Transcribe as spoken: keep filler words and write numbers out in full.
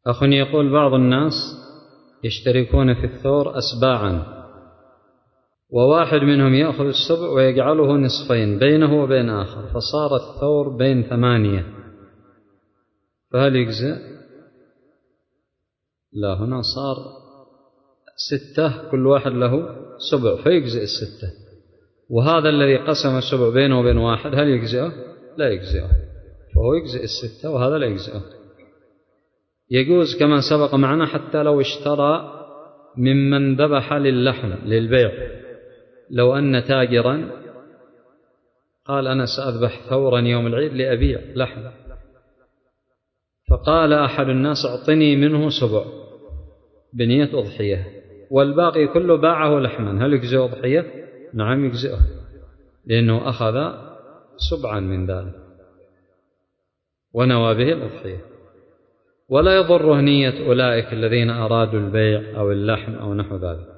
أخ يقول بعض الناس يشتركون في الثور أسباعا، وواحد منهم يأخذ السبع ويجعله نصفين بينه وبين آخر، فصار الثور بين ثمانية، فهل يجزئ؟ لا، هنا صار ستة، كل واحد له سبع فيجزئ الستة. وهذا الذي قسم السبع بينه وبين واحد هل يجزئه؟ لا يجزئه، فهو يجزئ الستة وهذا لا يجزئه. يجوز كما سبق معنا حتى لو اشترى ممن ذبح للحم للبيع، لو أن تاجرا قال أنا سأذبح ثورا يوم العيد لأبيع لحم، فقال أحد الناس اعطني منه سبع بنية أضحية، والباقي كله باعه لحما، هل يجزئ أضحية؟ نعم يجزئه، لأنه أخذ سبعا من ذلك ونوى به الأضحية، ولا يضره نية أولئك الذين أرادوا البيع أو اللحم أو نحو ذلك.